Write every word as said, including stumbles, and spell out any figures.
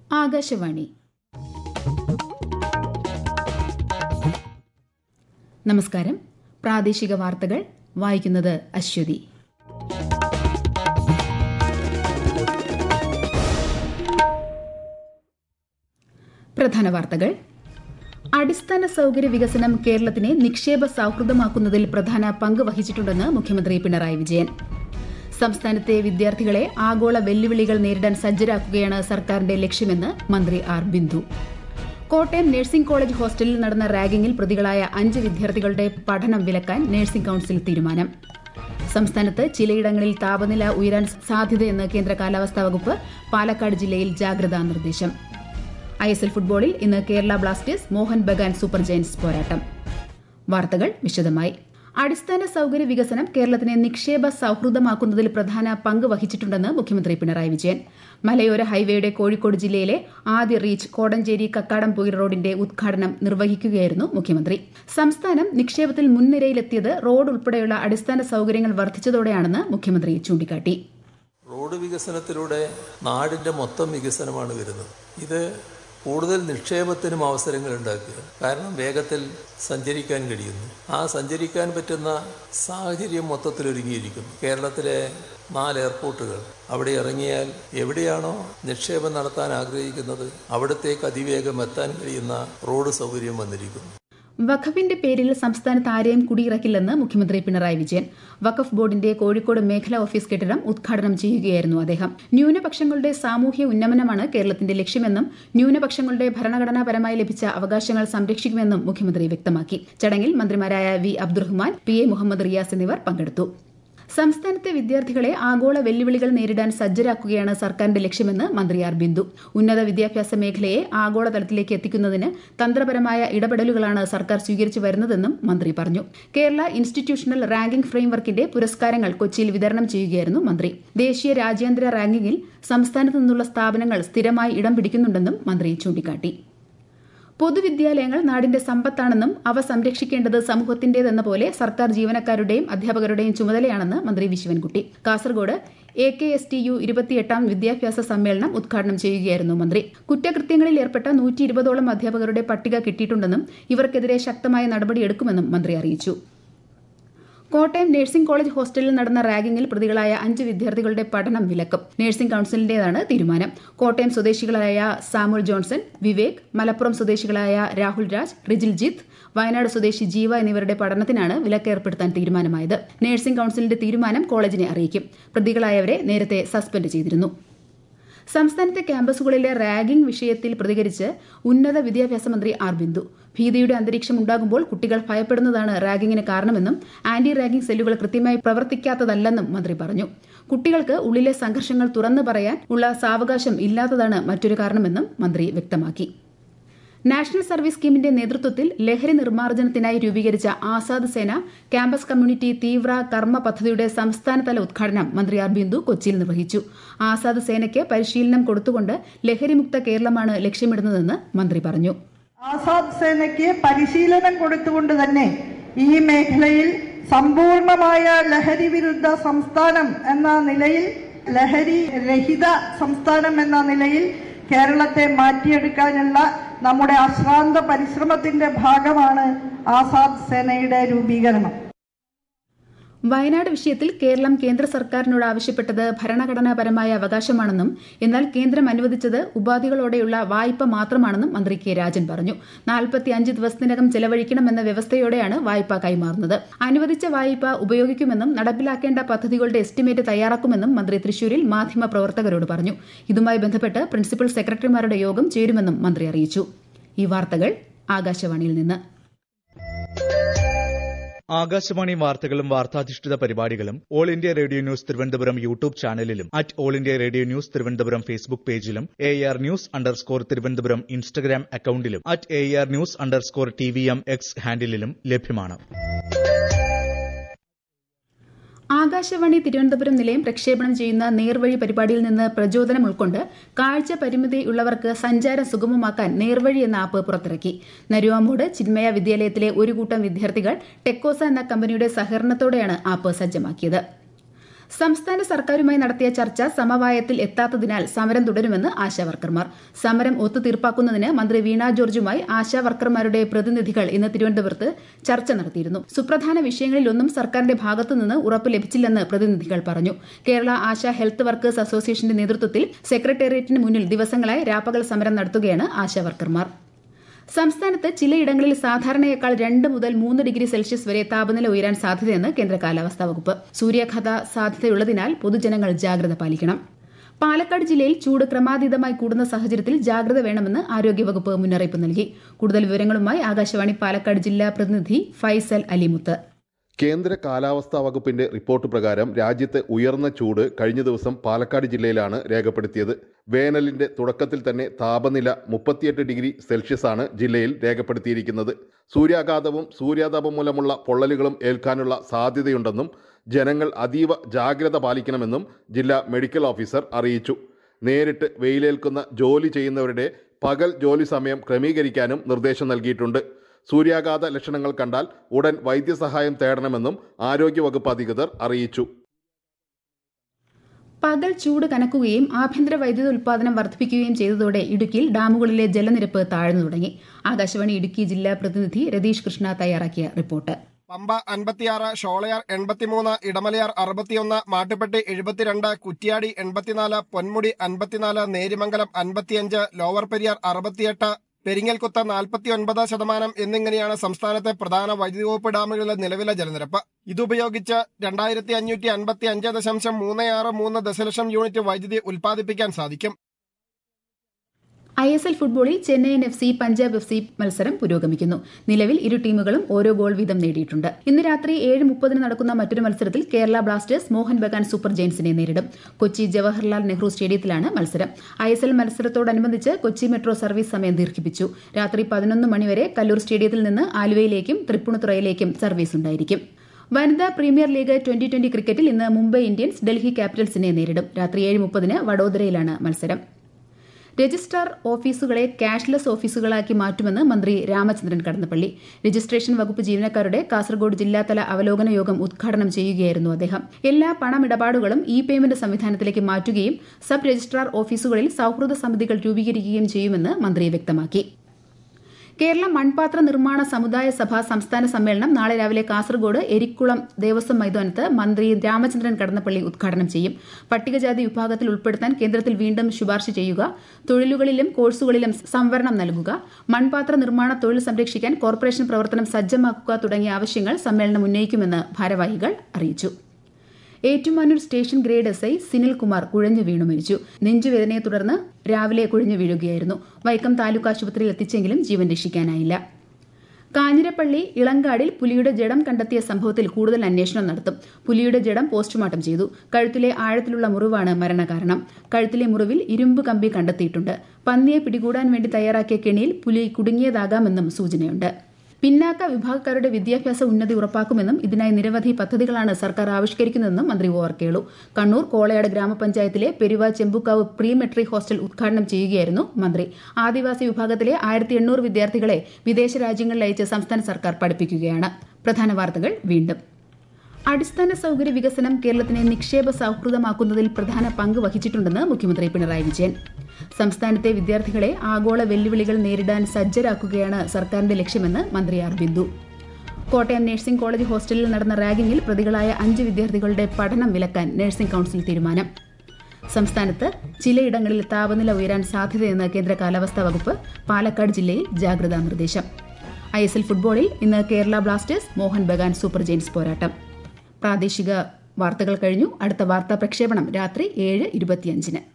ആകാശവാണി. നമസ്കാരം. പ്രാദേശിക വാർത്തകൾ വായിക്കുന്നത് അശ്വതി. പ്രധാന വാർത്തകൾ. അടിസ്ഥാന സൌകര്യ വികസനം കേരളത്തിനെ നിക്ഷേപ സൌഹൃദമാക്കുന്നതിൽ പ്രധാന പങ്ക് വഹിച്ചിട്ടുണ്ടെന്ന് മുഖ്യമന്ത്രി പിണറായി വിജയൻ. സംസ്ഥാനത്തെ വിദ്യാർത്ഥികളെ ആഗോള വെല്ലുവിളികൾ നേരിടാൻ സജ്ജരാക്കുകയാണ് സർക്കാരിന്റെ ലക്ഷ്യമെന്ന് മന്ത്രി R Bindu. Kottayam nursing college ഹോസ്റ്റലിൽ നടന്ന റാഗിംഗിൽ പ്രതികളായ അഞ്ച് വിദ്യാർത്ഥികളുടെ പഠനം വിലക്കാൻ നഴ്സിംഗ് കൌൺസിൽ തീരുമാനം. സംസ്ഥാനത്ത് ചിലയിടങ്ങളിൽ താപനില ഉയരാൻ സാധ്യതയെന്ന് കേന്ദ്ര കാലാവസ്ഥാ വകുപ്പ്. പാലക്കാട് ജില്ലയിൽ ജാഗ്രതാ നിർദ്ദേശം. ഐ എസ് എൽ ഫുട്ബോളിൽ ഇന്ന് Kerala Blasters Mohun Bagan Super Giants പോരാട്ടം. വാർത്തകൾ വിശദമായി. അടിസ്ഥാന സൌകര്യ വികസനം കേരളത്തിനെ നിക്ഷേപ സൌഹൃദമാക്കുന്നതിൽ പ്രധാന പങ്ക് വഹിച്ചിട്ടുണ്ടെന്ന് മുഖ്യമന്ത്രി പിണറായി വിജയൻ. മലയോര ഹൈവേയുടെ കോഴിക്കോട് ജില്ലയിലെ ആദ്യ റീച്ച് കോടഞ്ചേരി കക്കാടംപൊയിൽ റോഡിന്റെ ഉദ്ഘാടനം നിർവഹിക്കുകയായിരുന്നു മുഖ്യമന്ത്രി. സംസ്ഥാനം നിക്ഷേപത്തിൽ മുൻനിരയിലെത്തിയത് റോഡ് ഉൾപ്പെടെയുള്ള അടിസ്ഥാന സൌകര്യങ്ങൾ വർദ്ധിച്ചതോടെയാണെന്ന് മുഖ്യമന്ത്രി ചൂണ്ടിക്കാട്ടി. റോഡ് വികസനത്തിലൂടെ നാടിന്റെ മൊത്തം വികസനമാണ് വരുന്നത്. ഇത് കൂടുതൽ നിക്ഷേപത്തിനും അവസരങ്ങൾ ഉണ്ടാക്കുക. കാരണം വേഗത്തിൽ സഞ്ചരിക്കാൻ കഴിയുന്നു. ആ സഞ്ചരിക്കാൻ പറ്റുന്ന സാഹചര്യം മൊത്തത്തിൽ ഒരുങ്ങിയിരിക്കുന്നു. കേരളത്തിലെ നാല് എയർപോർട്ടുകൾ, അവിടെ ഇറങ്ങിയാൽ എവിടെയാണോ നിക്ഷേപം നടത്താൻ ആഗ്രഹിക്കുന്നത് അവിടത്തേക്ക് അതിവേഗം എത്താൻ കഴിയുന്ന റോഡ് സൗകര്യം വന്നിരിക്കുന്നു. വഖഫിന്റെ പേരിൽ സംസ്ഥാനത്ത് ആരെയും കുടിയിറക്കില്ലെന്ന് മുഖ്യമന്ത്രി പിണറായി വിജയൻ. വഖഫ് ബോർഡിന്റെ കോഴിക്കോട് മേഖലാ ഓഫീസ് കെട്ടിടം ഉദ്ഘാടനം ചെയ്യുകയായിരുന്നു അദ്ദേഹം. ന്യൂനപക്ഷങ്ങളുടെ സാമൂഹ്യ ഉന്നമനമാണ് കേരളത്തിന്റെ ലക്ഷ്യമെന്നും ന്യൂനപക്ഷങ്ങളുടെ ഭരണഘടനാപരമായി ലഭിച്ച അവകാശങ്ങൾ സംരക്ഷിക്കുമെന്നും മുഖ്യമന്ത്രി വ്യക്തമാക്കി. ചടങ്ങിൽ മന്ത്രിമാരായ V Abdurahiman, P A Muhammad Riyas എന്നിവർ പങ്കെടുത്തു. സംസ്ഥാനത്തെ വിദ്യാർത്ഥികളെ ആഗോള വെല്ലുവിളികൾ നേരിടാൻ സജ്ജരാക്കുകയാണ് സർക്കാരിന്റെ ലക്ഷ്യമെന്ന് മന്ത്രി ആർ ബിന്ദു. ഉന്നത വിദ്യാഭ്യാസ മേഖലയെ ആഗോളതലത്തിലേക്ക് എത്തിക്കുന്നതിന് തന്ത്രപരമായ ഇടപെടലുകളാണ് സർക്കാർ സ്വീകരിച്ചു വരുന്നതെന്നും മന്ത്രി പറഞ്ഞു. കേരള ഇൻസ്റ്റിറ്റ്യൂഷണൽ റാങ്കിംഗ് ഫ്രെയിംവർക്കിന്റെ പുരസ്കാരങ്ങൾ കൊച്ചിയിൽ വിതരണം ചെയ്യുകയായിരുന്നു മന്ത്രി. ദേശീയ രാജ്യാന്തര റാങ്കിംഗിൽ സംസ്ഥാനത്തു നിന്നുള്ള സ്ഥാപനങ്ങൾ സ്ഥിരമായി ഇടം പിടിക്കുന്നുണ്ടെന്നും മന്ത്രി ചൂണ്ടിക്കാട്ടി. പൊതുവിദ്യാലയങ്ങൾ നാടിന്റെ സമ്പത്താണെന്നും അവ സംരക്ഷിക്കേണ്ടത് സമൂഹത്തിന്റേതെന്ന പോലെ സർക്കാർ ജീവനക്കാരുടെയും അധ്യാപകരുടെയും ചുമതലയാണെന്ന് മന്ത്രി V Sivankutty. Kasaragod A K S T U ഇരുപത്തിയെട്ടാം വിദ്യാഭ്യാസ സമ്മേളനം ഉദ്ഘാടനം ചെയ്യുകയായിരുന്നു മന്ത്രി. കുറ്റകൃത്യങ്ങളിൽ ഏർപ്പെട്ട നൂറ്റി ഇരുപതോളം അധ്യാപകരുടെ പട്ടിക കിട്ടിയിട്ടുണ്ടെന്നും ഇവർക്കെതിരെ ശക്തമായ നടപടിയെടുക്കുമെന്നും മന്ത്രി അറിയിച്ചു. കോട്ടയം നഴ്സിംഗ് കോളേജ് ഹോസ്റ്റലിൽ നടന്ന റാഗിംഗിൽ പ്രതികളായ അഞ്ച് വിദ്യാർത്ഥികളുടെ പഠനം വിലക്കും. നഴ്സിംഗ് കൌൺസിലിന്റേതാണ് തീരുമാനം. കോട്ടയം സ്വദേശികളായ സാമുൽ ജോൺസൺ, വിവേക്, മലപ്പുറം സ്വദേശികളായ രാഹുൽ രാജ്, റിജിൽജിത്ത്, വയനാട് സ്വദേശി ജീവ എന്നിവരുടെ പഠനത്തിനാണ് വിലക്ക് ഏർപ്പെടുത്താൻ തീരുമാനമായത്. നഴ്സിംഗ് കൌൺസിലിന്റെ തീരുമാനം കോളേജിനെ അറിയിക്കും. പ്രതികളായവരെ നേരത്തെ സസ്പെൻഡ് ചെയ്തിരുന്നു. സംസ്ഥാനത്തെ ക്യാമ്പസുകളിലെ റാഗിംഗ് വിഷയത്തിൽ പ്രതികരിച്ച് ഉന്നത വിദ്യാഭ്യാസ മന്ത്രി ആർ ബിന്ദു. ഭീതിയുടെ അന്തരീക്ഷം ഉണ്ടാകുമ്പോൾ കുട്ടികൾ ഭയപ്പെടുന്നതാണ് റാഗിങ്ങിന് കാരണമെന്നും ആന്റി റാഗിംഗ് സെല്ലുകൾ കൃത്യമായി പ്രവർത്തിക്കാത്തതല്ലെന്നും മന്ത്രി പറഞ്ഞു. കുട്ടികൾക്ക് ഉള്ളിലെ സംഘർഷങ്ങൾ തുറന്നു പറയാൻ ഉള്ള സാവകാശം ഇല്ലാത്തതാണ് മറ്റൊരു കാരണമെന്നും മന്ത്രി വ്യക്തമാക്കി. നാഷണൽ സർവീസ് സ്കീമിന്റെ നേതൃത്വത്തിൽ ലഹരി നിർമ്മാർജ്ജനത്തിനായി രൂപീകരിച്ച ആസാദ് സേന ക്യാമ്പസ് കമ്മ്യൂണിറ്റി തീവ്ര കർമ്മ പദ്ധതിയുടെ സംസ്ഥാനതല ഉദ്ഘാടനം മന്ത്രി ആർ ബിന്ദു കൊച്ചിയിൽ നിർവഹിച്ചു. ആസാദ് സേനയ്ക്ക് പരിശീലനം കൊടുത്തുകൊണ്ട് ലഹരിമുക്ത കേരളമാണ് ലക്ഷ്യമിടുന്നതെന്ന് മന്ത്രി പറഞ്ഞു. ആസാദ് സേനയ്ക്ക് പരിശീലനം കൊടുത്തുകൊണ്ട് തന്നെ ഈ മേഖലയിൽ സമ്പൂർണമായ ലഹരി വിരുദ്ധ സംസ്ഥാനം എന്ന നിലയിൽ, ലഹരി രഹിത സംസ്ഥാനം എന്ന നിലയിൽ കേരളത്തെ മാറ്റിയെടുക്കാനുള്ള നമ്മുടെ അശ്രാന്ത പരിശ്രമത്തിന്റെ ഭാഗമാണ് ആസാദ് സേനയുടെ രൂപീകരണം. വയനാട് വിഷയത്തിൽ കേരളം കേന്ദ്ര സർക്കാരിനോട് ആവശ്യപ്പെട്ടത് ഭരണഘടനാപരമായ അവകാശമാണെന്നും എന്നാൽ കേന്ദ്രം അനുവദിച്ചത് ഉപാധികളോടെയുള്ള വായ്പ മാത്രമാണെന്നും മന്ത്രി കെ രാജൻ പറഞ്ഞു. നാൽപ്പത്തിയഞ്ച് ദിവസത്തിനകം ചെലവഴിക്കണമെന്ന വ്യവസ്ഥയോടെയാണ് വായ്പ കൈമാറുന്നത്. അനുവദിച്ച വായ്പ ഉപയോഗിക്കുമെന്നും നടപ്പിലാക്കേണ്ട പദ്ധതികളുടെ എസ്റ്റിമേറ്റ് തയ്യാറാക്കുമെന്നും മന്ത്രി തൃശൂരിൽ മാധ്യമ പ്രവർത്തകരോട് പറഞ്ഞു. ഇതുമായി ബന്ധപ്പെട്ട് പ്രിൻസിപ്പൽ സെക്രട്ടറിമാരുടെ യോഗം ചേരുമെന്നും മന്ത്രി അറിയിച്ചു. ഈ വാർത്തകൾ ആകാശവാണിയിൽ നിന്ന്. ആകാശവാണി വാർത്തകളും വാർത്താധിഷ്ഠിത പരിപാടികളും All India Radio News Thiruvananthapuram YouTube ചാനലിലും at All India Radio News Thiruvananthapuram Facebook പേജിലും A R news underscore Thiruvananthapuram Instagram അക്കൌണ്ടിലും at A R news underscore T V M X ഹാൻഡിലും ലഭ്യമാണ്. ആകാശവാണി തിരുവനന്തപുരം നിലയം പ്രക്ഷേപണം ചെയ്യുന്ന നേർവഴി പരിപാടിയിൽ നിന്ന് പ്രചോദനം ഉൾക്കൊണ്ട് കാഴ്ച പരിമിതിയുള്ളവർക്ക് സഞ്ചാരം സുഗമമാക്കാൻ നേർവഴി എന്ന ആപ്പ് പുറത്തിറക്കി. നരുവാമൂട് ചിന്മയ വിദ്യാലയത്തിലെ ഒരു കൂട്ടം വിദ്യാർത്ഥികൾ ടെക്കോസ എന്ന കമ്പനിയുടെ സഹകരണത്തോടെയാണ് ആപ്പ് സജ്ജമാക്കിയത്. സംസ്ഥാന സർക്കാരുമായി നടത്തിയ ചർച്ച സമവായത്തിൽ എത്താത്തതിനാൽ സമരം തുടരുമെന്ന് ആശാവർക്കർമാർ. സമരം ഒത്തുതീർപ്പാക്കുന്നതിന് മന്ത്രി വീണ ജോർജുമായി ആശാവർക്കർമാരുടെ പ്രതിനിധികൾ ഇന്ന് തിരുവനന്തപുരത്ത് ചർച്ച നടത്തിയിരുന്നു. സുപ്രധാന വിഷയങ്ങളിലൊന്നും സർക്കാരിന്റെ ഭാഗത്തുനിന്ന് ഉറപ്പ് ലഭിച്ചില്ലെന്ന് പ്രതിനിധികൾ പറഞ്ഞു. കേരള ആശാ ഹെൽത്ത് വർക്കേഴ്സ് അസോസിയേഷന്റെ നേതൃത്വത്തിൽ സെക്രട്ടേറിയറ്റിന് മുന്നിൽ ദിവസങ്ങളായി രാപ്പകൽ സമരം നടത്തുകയാണ് ആശാവർക്കർമാർ. സംസ്ഥാനത്ത് ചിലയിടങ്ങളിൽ സാധാരണയേക്കാൾ രണ്ട് മുതൽ മൂന്ന് ഡിഗ്രി സെൽഷ്യസ് വരെ താപനില ഉയരാൻ സാധ്യതയെന്ന് കേന്ദ്ര കാലാവസ്ഥാ വകുപ്പ്. സൂര്യാഘാത സാധ്യതയുള്ളതിനാൽ പൊതുജനങ്ങൾ ജാഗ്രത പാലിക്കണം. പാലക്കാട് ജില്ലയിൽ ചൂട് ക്രമാതീതമായി കൂടുന്ന സാഹചര്യത്തിൽ ജാഗ്രത വേണമെന്ന് ആരോഗ്യവകുപ്പ് മുന്നറിയിപ്പ് നൽകി. കൂടുതൽ വിവരങ്ങളുമായി ആകാശവാണി പാലക്കാട് ജില്ലാ പ്രതിനിധി ഫൈസൽ അലിമുത്ത്. കേന്ദ്ര കാലാവസ്ഥാ വകുപ്പിന്റെ റിപ്പോർട്ട് പ്രകാരം രാജ്യത്തെ ഉയർന്ന ചൂട് കഴിഞ്ഞ ദിവസം പാലക്കാട് ജില്ലയിലാണ് രേഖപ്പെടുത്തിയത്. വേനലിന്റെ തുടക്കത്തിൽ തന്നെ താപനില മുപ്പത്തിയെട്ട് ഡിഗ്രി സെൽഷ്യസ് ആണ് ജില്ലയിൽ രേഖപ്പെടുത്തിയിരിക്കുന്നത്. സൂര്യാഘാതവും സൂര്യാതപം മൂലമുള്ള പൊള്ളലുകളും ഏൽക്കാനുള്ള സാധ്യതയുണ്ടെന്നും ജനങ്ങൾ അതീവ ജാഗ്രത പാലിക്കണമെന്നും ജില്ലാ മെഡിക്കൽ ഓഫീസർ അറിയിച്ചു. നേരിട്ട് വെയിലേൽക്കുന്ന ജോലി ചെയ്യുന്നവരുടെ പകൽ ജോലി സമയം ക്രമീകരിക്കാനും നിർദ്ദേശം നൽകിയിട്ടുണ്ട്. സൂര്യാഘാത ലക്ഷണങ്ങൾ കണ്ടാൽ ഉടൻ വൈദ്യസഹായം തേടണമെന്നും ആരോഗ്യവകുപ്പ് അധികൃതർ അറിയിച്ചു. പകൽ ചൂട് കനക്കുകയും ആഭ്യന്തര വൈദ്യുത ഉൽപാദനം വർദ്ധിപ്പിക്കുകയും ചെയ്തതോടെ ഇടുക്കിയിൽ ഡാമുകളിലെ ജലനിരപ്പ് താഴ്ന്നു തുടങ്ങി. ആകാശവാണി ഇടുക്കി ജില്ലാ പ്രതിനിധി രതീഷ് കൃഷ്ണ തയ്യാറാക്കിയ റിപ്പോർട്ട്. പമ്പ അൻപത്തിയാറ്, ഷോളയാർ എൺപത്തിമൂന്ന്, ഇടമലയാർ അറുപത്തിയൊന്ന്, മാട്ടുപ്പെട്ടി എഴുപത്തിരണ്ട്, കുറ്റ്യാടി എൺപത്തിനാല്, പൊന്മുടി അൻപത്തിനാല്, നേരിമംഗലം അൻപത്തിയഞ്ച്, ലോവർ പെരിയാർ അറുപത്തിയെട്ട്, പെരിങ്ങൽകുത്ത് നാൽപ്പത്തിയൊൻപത് ശതമാനം എന്നിങ്ങനെയാണ് സംസ്ഥാനത്തെ പ്രധാന വൈദ്യുതി വകുപ്പ് ഡാമുകളിലെ നിലവിലെ ജലനിരപ്പ്. ഇതുപയോഗിച്ച് രണ്ടായിരത്തി അഞ്ഞൂറ്റി അൻപത്തി അഞ്ച് ദശാംശം മൂന്ന് ആറ് മൂന്ന് ദശലക്ഷം യൂണിറ്റ് വൈദ്യുതി ഉൽപ്പാദിപ്പിക്കാൻ സാധിക്കും. ഐ എസ് എൽ ഫുട്ബോളിൽ Chennaiyin F C Punjab F C മത്സരം പുരോഗമിക്കുന്നു. നിലവിൽ ഇരു ടീമുകളും ഓരോ ഗോൾ വീതം നേടിയിട്ടുണ്ട്. ഇന്ന് രാത്രി ഏഴ് മുപ്പതിന് നടക്കുന്ന മറ്റൊരു മത്സരത്തിൽ കേരള ബ്ലാസ്റ്റേഴ്സ് മോഹൻ ബഗാൻ സൂപ്പർ ജയൻസിനെ നേരിടും. കൊച്ചി ജവഹർലാൽ നെഹ്റു സ്റ്റേഡിയത്തിലാണ് മത്സരം. ഐ എസ് എൽ മത്സരത്തോടനുബന്ധിച്ച് കൊച്ചി മെട്രോ സർവീസ് സമയം ദീർഘിപ്പിച്ചു. രാത്രി പതിനൊന്ന് മണിവരെ കല്ലൂർ സ്റ്റേഡിയത്തിൽ നിന്ന് ആലുവയിലേക്കും തൃപ്പൂണിത്തുറയിലേക്കും സർവീസ് ഉണ്ടായിരിക്കും. വനിതാ പ്രീമിയർ ലീഗ് ട്വന്റി ട്വന്റി ക്രിക്കറ്റിൽ ഇന്ന് മുംബൈ ഇന്ത്യൻസ് ഡൽഹി ക്യാപിറ്റൽസിനെ നേരിടും. രാത്രി ഏഴ് മുപ്പതിന് വഡോദരയിലാണ് മത്സരം. രജിസ്ട്രാർ ഓഫീസുകളെ ക്യാഷ്ലെസ് ഓഫീസുകളാക്കി മാറ്റുമെന്ന് മന്ത്രി രാമചന്ദ്രൻ കടന്നപ്പള്ളി. രജിസ്ട്രേഷൻ വകുപ്പ് ജീവനക്കാരുടെ കാസർഗോഡ് ജില്ലാതല അവലോകന യോഗം ഉദ്ഘാടനം ചെയ്യുകയായിരുന്നു അദ്ദേഹം. എല്ലാ പണമിടപാടുകളും ഇ പേയ്മെന്റ് സംവിധാനത്തിലേക്ക് മാറ്റുകയും സബ് രജിസ്ട്രാർ ഓഫീസുകളിൽ സൌഹൃദ സമിതികൾ രൂപീകരിക്കുകയും ചെയ്യുമെന്ന് മന്ത്രി വ്യക്തമാക്കി. കേരള മൺപാത്ര നിർമ്മാണ സമുദായ സഭ സംസ്ഥാന സമ്മേളനം നാളെ രാവിലെ കാസർഗോഡ് എരിക്കുളം ദേവസ്വം മൈതാനത്ത് മന്ത്രി രാമചന്ദ്രൻ കടന്നപ്പള്ളി ഉദ്ഘാടനം ചെയ്യും. പട്ടികജാതി വിഭാഗത്തിൽ ഉൾപ്പെടുത്താൻ കേന്ദ്രത്തിൽ വീണ്ടും ശുപാർശ ചെയ്യുക, തൊഴിലുകളിലും കോഴ്സുകളിലും സംവരണം നൽകുക, മൺപാത്ര നിർമ്മാണ തൊഴിൽ സംരക്ഷിക്കാൻ കോർപ്പറേഷൻ പ്രവർത്തനം സജ്ജമാക്കുക തുടങ്ങിയ ആവശ്യങ്ങൾ സമ്മേളനം ഉന്നയിക്കുമെന്ന് ഭാരവാഹികൾ അറിയിച്ചു. Ettumanoor station grade S I Sinilkumar കുഴഞ്ഞു വീണു മരിച്ചു. നെഞ്ചുവേദനയെ തുടർന്ന് രാവിലെ കുഴഞ്ഞു വീഴുകയായിരുന്നു. വൈക്കം താലൂക്ക് ആശുപത്രിയിൽ എത്തിച്ചെങ്കിലും ജീവൻ രക്ഷിക്കാനായില്ല. കാഞ്ഞിരപ്പള്ളി ഇളങ്കാടിൽ പുലിയുടെ ജഡം കണ്ടെത്തിയ സംഭവത്തിൽ കൂടുതൽ അന്വേഷണം നടത്തും. പുലിയുടെ ജഡം പോസ്റ്റ്മോർട്ടം ചെയ്തു. കഴുത്തിലെ ആഴത്തിലുള്ള മുറിവാണ് മരണകാരണം. കഴുത്തിലെ മുറിവിൽ ഇരുമ്പ് കമ്പി കണ്ടെത്തിയിട്ടുണ്ട്. പന്നിയെ പിടികൂടാൻ വേണ്ടി തയ്യാറാക്കിയ കെണിയിൽ പുലി കുടുങ്ങിയതാകാമെന്നും സൂചനയുണ്ട്. പിന്നാക്ക വിഭാഗക്കാരുടെ വിദ്യാഭ്യാസ ഉന്നതി ഉറപ്പാക്കുമെന്നും ഇതിനായി നിരവധി പദ്ധതികളാണ് സർക്കാർ ആവിഷ്കരിക്കുന്നതെന്നും മന്ത്രി ഒ ആർ കേളു. കണ്ണൂർ കോളയാട് ഗ്രാമപഞ്ചായത്തിലെ Peruva Chembukkavu pre matric hostel ഉദ്ഘാടനം ചെയ്യുകയായിരുന്നു മന്ത്രി. ആദിവാസി വിഭാഗത്തിലെ ആയിരത്തി എണ്ണൂറ് വിദ്യാർത്ഥികളെ വിദേശ രാജ്യങ്ങളിൽ അയച്ച് സംസ്ഥാന സർക്കാർ പഠിപ്പിക്കുകയാണ്. പ്രധാന വാർത്തകൾ വീണ്ടും. അടിസ്ഥാന സൌകര്യ വികസനം കേരളത്തിനെ നിക്ഷേപ സൌഹൃദമാക്കുന്നതിൽ പ്രധാന പങ്ക് വഹിച്ചിട്ടുണ്ടെന്ന് മുഖ്യമന്ത്രി പിണറായി വിജയൻ. സംസ്ഥാനത്തെ വിദ്യാർത്ഥികളെ ആഗോള വെല്ലുവിളികൾ നേരിടാൻ സജ്ജരാക്കുകയാണ് സർക്കാരിന്റെ ലക്ഷ്യമെന്ന് മന്ത്രി R Bindu. Kottayam nursing college ഹോസ്റ്റലിൽ നടന്ന റാഗിംഗിൽ പ്രതികളായ അഞ്ച് വിദ്യാർത്ഥികളുടെ പഠനം വിലക്കാൻ നഴ്സിംഗ് കൌൺസിൽ തീരുമാനം. സംസ്ഥാനത്ത് ചിലയിടങ്ങളിൽ താപനില ഉയരാൻ സാധ്യതയെന്ന് കേന്ദ്ര കാലാവസ്ഥാ വകുപ്പ്. പാലക്കാട് ജില്ലയിൽ ജാഗ്രതാ നിർദ്ദേശം. ഐ എസ് എൽ ഫുട്ബോളിൽ ഇന്ന് Kerala Blasters Mohun Bagan Super Giants പോരാട്ടം. പ്രാദേശിക വാർത്തകൾ കഴിഞ്ഞു. അടുത്ത വാർത്താ പ്രക്ഷേപണം രാത്രി ഏഴ് ഇരുപത്തിയഞ്ചിന്.